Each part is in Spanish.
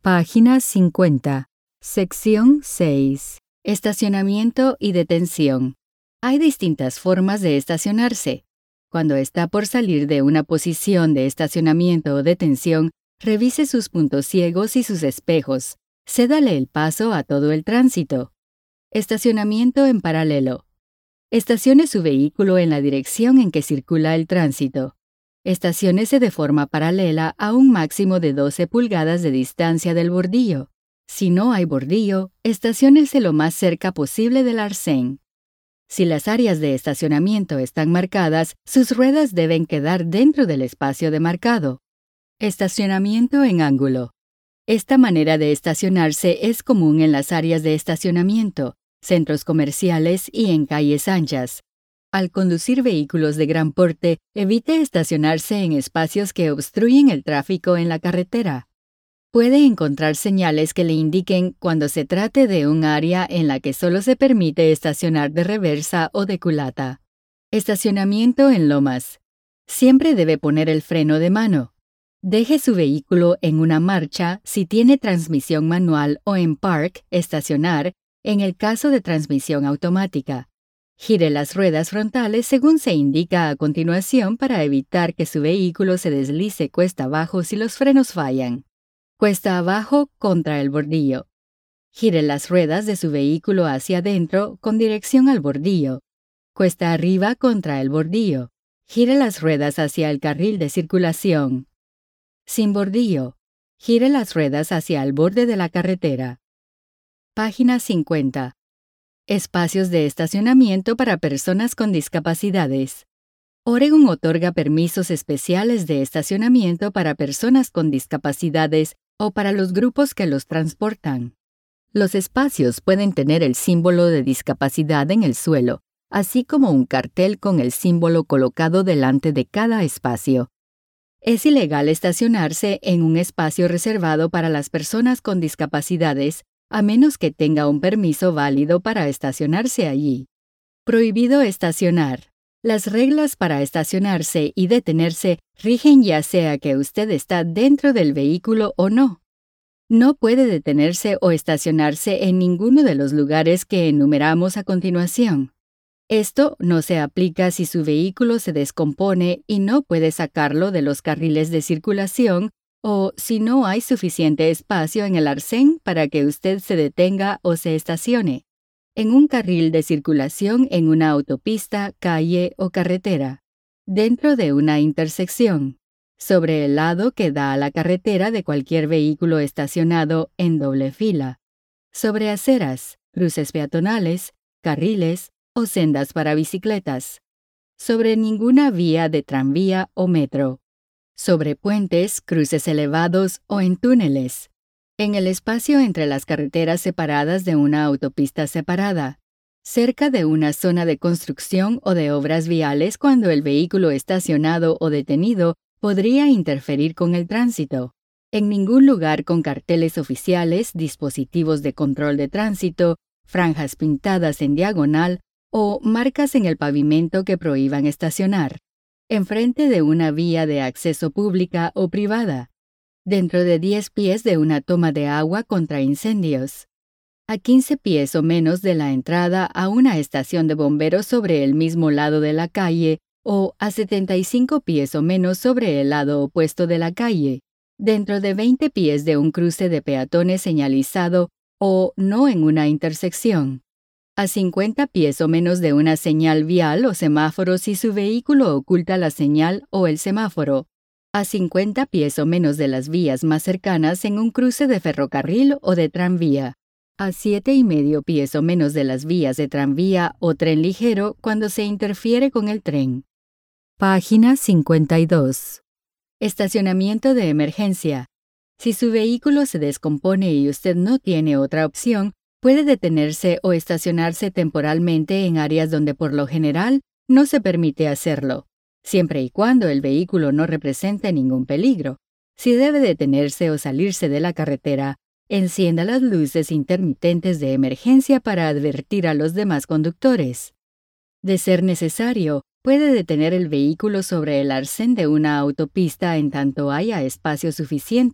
Página 50. Sección 6. Estacionamiento y detención. Hay distintas formas de estacionarse. Cuando está por salir de una posición de estacionamiento o detención, revise sus puntos ciegos y sus espejos. Cédale el paso a todo el tránsito. Estacionamiento en paralelo. Estacione su vehículo en la dirección en que circula el tránsito. Estaciónese de forma paralela a un máximo de 12 pulgadas de distancia del bordillo. Si no hay bordillo, estaciónese lo más cerca posible del arcén. Si las áreas de estacionamiento están marcadas, sus ruedas deben quedar dentro del espacio demarcado. Estacionamiento en ángulo. Esta manera de estacionarse es común en las áreas de estacionamiento, centros comerciales y en calles anchas. Al conducir vehículos de gran porte, evite estacionarse en espacios que obstruyen el tráfico en la carretera. Puede encontrar señales que le indiquen cuando se trate de un área en la que solo se permite estacionar de reversa o de culata. Estacionamiento en lomas. Siempre debe poner el freno de mano. Deje su vehículo en una marcha si tiene transmisión manual o en park, estacionar, en el caso de transmisión automática. Gire las ruedas frontales según se indica a continuación para evitar que su vehículo se deslice cuesta abajo si los frenos fallan. Cuesta abajo contra el bordillo. Gire las ruedas de su vehículo hacia adentro con dirección al bordillo. Cuesta arriba contra el bordillo. Gire las ruedas hacia el carril de circulación. Sin bordillo. Gire las ruedas hacia el borde de la carretera. Página 50. Espacios de estacionamiento para personas con discapacidades. Oregon otorga permisos especiales de estacionamiento para personas con discapacidades o para los grupos que los transportan. Los espacios pueden tener el símbolo de discapacidad en el suelo, así como un cartel con el símbolo colocado delante de cada espacio. Es ilegal estacionarse en un espacio reservado para las personas con discapacidades, a menos que tenga un permiso válido para estacionarse allí. Prohibido estacionar. Las reglas para estacionarse y detenerse rigen ya sea que usted está dentro del vehículo o no. No puede detenerse o estacionarse en ninguno de los lugares que enumeramos a continuación. Esto no se aplica si su vehículo se descompone y no puede sacarlo de los carriles de circulación o si no hay suficiente espacio en el arcén para que usted se detenga o se estacione en un carril de circulación en una autopista, calle o carretera, dentro de una intersección, sobre el lado que da a la carretera de cualquier vehículo estacionado en doble fila, sobre aceras, cruces peatonales, carriles o sendas para bicicletas, sobre ninguna vía de tranvía o metro, sobre puentes, cruces elevados o en túneles, en el espacio entre las carreteras separadas de una autopista separada, cerca de una zona de construcción o de obras viales cuando el vehículo estacionado o detenido podría interferir con el tránsito, en ningún lugar con carteles oficiales, dispositivos de control de tránsito, franjas pintadas en diagonal o marcas en el pavimento que prohíban estacionar, enfrente de una vía de acceso pública o privada, dentro de 10 pies de una toma de agua contra incendios, a 15 pies o menos de la entrada a una estación de bomberos sobre el mismo lado de la calle o a 75 pies o menos sobre el lado opuesto de la calle, dentro de 20 pies de un cruce de peatones señalizado o no en una intersección, a 50 pies o menos de una señal vial o semáforo si su vehículo oculta la señal o el semáforo, a 50 pies o menos de las vías más cercanas en un cruce de ferrocarril o de tranvía, a 7,5 pies o menos de las vías de tranvía o tren ligero cuando se interfiere con el tren. Página 52. Estacionamiento de emergencia. Si su vehículo se descompone y usted no tiene otra opción, puede detenerse o estacionarse temporalmente en áreas donde por lo general no se permite hacerlo, siempre y cuando el vehículo no represente ningún peligro. Si debe detenerse o salirse de la carretera, encienda las luces intermitentes de emergencia para advertir a los demás conductores. De ser necesario, puede detener el vehículo sobre el arcén de una autopista en tanto haya espacio suficiente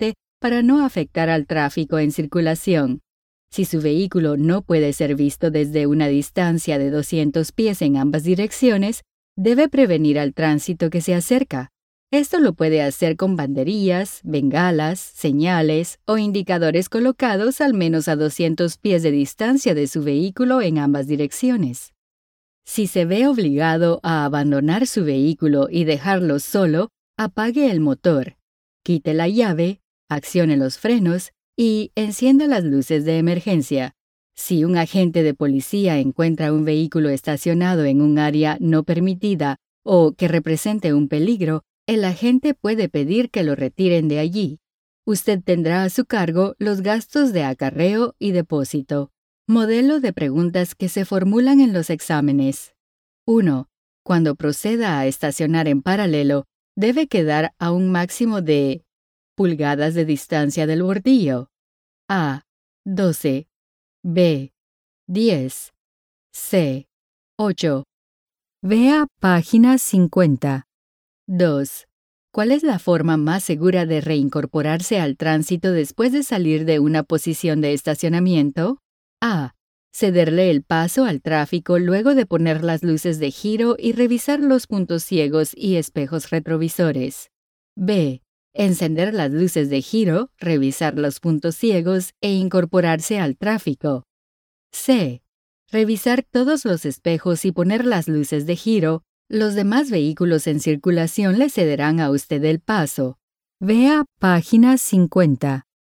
para no afectar al tráfico en circulación. Si su vehículo no puede ser visto desde una distancia de 200 pies en ambas direcciones, debe prevenir al tránsito que se acerca. Esto lo puede hacer con banderillas, bengalas, señales o indicadores colocados al menos a 200 pies de distancia de su vehículo en ambas direcciones. Si se ve obligado a abandonar su vehículo y dejarlo solo, apague el motor, quite la llave, accione los frenos y encienda las luces de emergencia. Si un agente de policía encuentra un vehículo estacionado en un área no permitida o que represente un peligro, el agente puede pedir que lo retiren de allí. Usted tendrá a su cargo los gastos de acarreo y depósito. Modelo de preguntas que se formulan en los exámenes. 1. Cuando proceda a estacionar en paralelo, debe quedar a un máximo de pulgadas de distancia del bordillo. A. 12. B. 10. C. 8. Vea página 50. 2. ¿Cuál es la forma más segura de reincorporarse al tránsito después de salir de una posición de estacionamiento? A. Cederle el paso al tráfico luego de poner las luces de giro y revisar los puntos ciegos y espejos retrovisores. B. Encender las luces de giro, revisar los puntos ciegos e incorporarse al tráfico. C. Revisar todos los espejos y poner las luces de giro. Los demás vehículos en circulación le cederán a usted el paso. Vea página 50.